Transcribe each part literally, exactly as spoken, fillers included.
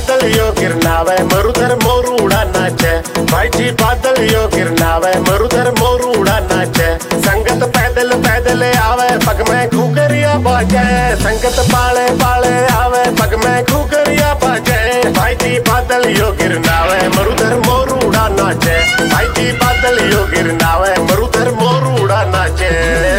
बादल यो गिरनावे मरुधर मोरू उड़ा नाचे। भाई जी बादल यो गिरनावे मरुधर मोरू उड़ा नाचे। संगत पैदल पैदल आवे पग में घूगरिया बाजे। संगत पाले पाले आवे पग में घूगरिया बाजे। भाई जी बादल यो गिरनावे मरुधर मोरू उड़ा नाचे। भाई जी बादल यो गिरनावे मरुधर मोरू उड़ा नाचे।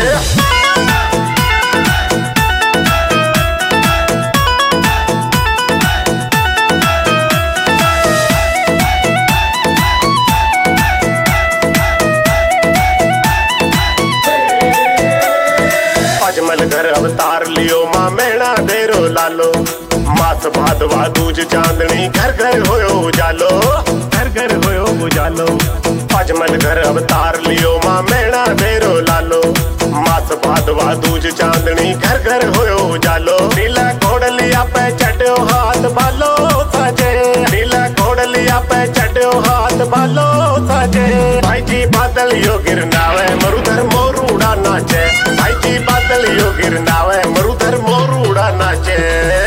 अजमल घर अवतार लियो मां मैणा देरो लालो। मास भादवा दूज चांदनी घर घर होयो उजालो। घर घर होयो उजालो। अजमल घर अवतार लियो मां मैणा देरो लालो। मास भादवा दूज चांदनी घर घर होयो उजालो। नीला घोड़लिया पे चढ़ो हाथ बालो साजे। नीला घोड़लिया पे चढ़ो हाथ बालो साजे। भाई जी बादल यो गिरनावे मरुधर मोरू उड़ा नाचे। भाई जी बादल यो गिरनावे मरुधर मोरू उड़ा नाचे।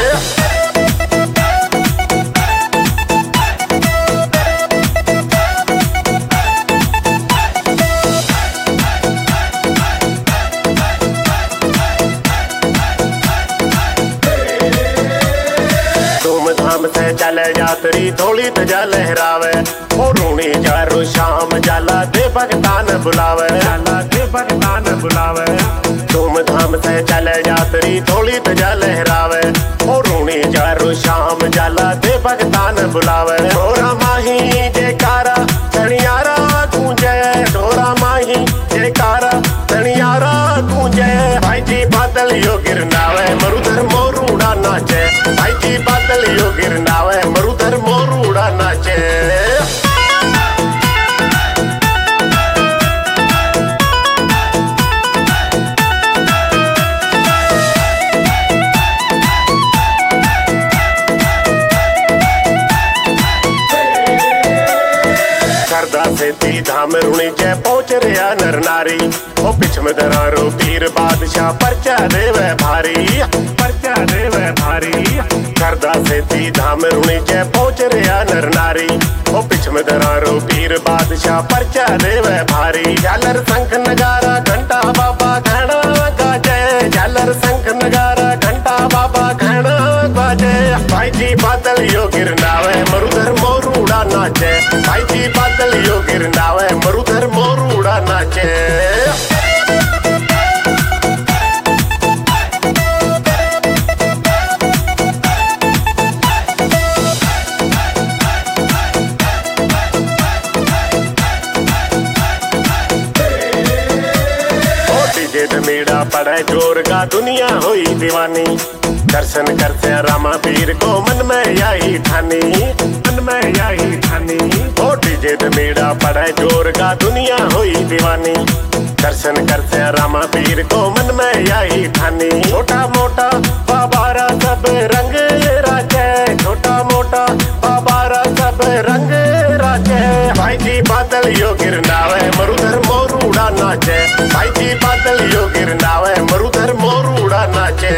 धूमधाम से चले यात्री थोड़ी तजा लहरावे। ओ रूणी जारो शाम जाला दे भगतान बुलावे। जाला दे भगतान बुलावे। धूमधाम से चले यात्री थोड़ी तजा लहरावे। ओ रूणी जारो शाम जाला दे भगतान बुलावे। ढोरा माही जयकारा धनियारा गूंजे। ढोरा माही जयकारा धनियारा गूंजे। भाई जी बादल यो गिरनावे मरुधर मोरू उड़ा नाचे। भाई जी बादल यो गिरनावे मरुधर मोरू उड़ा नाचे। करदा से ती धाम रुणी जय पहुंच रहा नर नारी। ओ पिछम दरारो पीर बादशाह परचा देवे भारी। परचा देवे भारी। करदा से ती धाम रुणी जय पहुंच रहा नर नारी। ओ पिछम दरारो पीर बादशाह परचा देवे भारी। झालर शंख नगारा घंटा बाबा घना गाजे। झालर शंख नगारा घंटा बाबा घना गाजे। भाई जी बादल यो गिरनावे मरुधर मोरू उड़ा नाचे। भाई जी बादल यो गिरनावे मरुधर मोरू उड़ा नाचे। मीड़ा पड़े जोर का दुनिया हुई दीवानी। दर्शन करते रामा पीर को मन में आई ठानी। मन में आई ठानी। ओ डीजे मीड़ा पड़े जोर का दुनिया हुई दीवानी। दर्शन करते रामा पीर को मन में आई ठानी। छोटा मोटा बाबारा सब रंग राजे। छोटा मोटा बाबारा सब रंग राजे। भाई जी बादल यो गिरनावे मरुधर मोरू उड़ा नाचे। भाई जी बादल यो गिरनावे मरुधर मोरू उड़ा नाचे।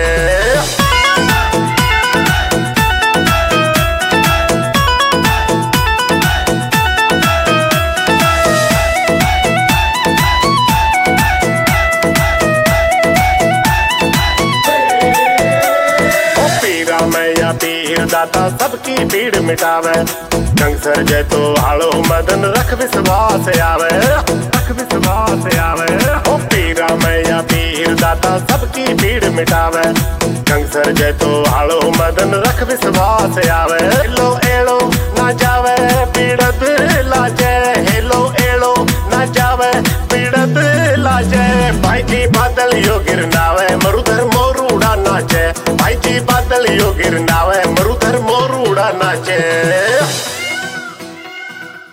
पीर दाता सबकी पीड़ मिटावे। कंसर जय तो हालो मदन रख विश्वास आवे। रख विश्वास आवे। ओ पीरा मैया पीर दाता सबकी पीड़ मिटावे। कंसर जय तो हालो मदन रख विश्वास आवे। लो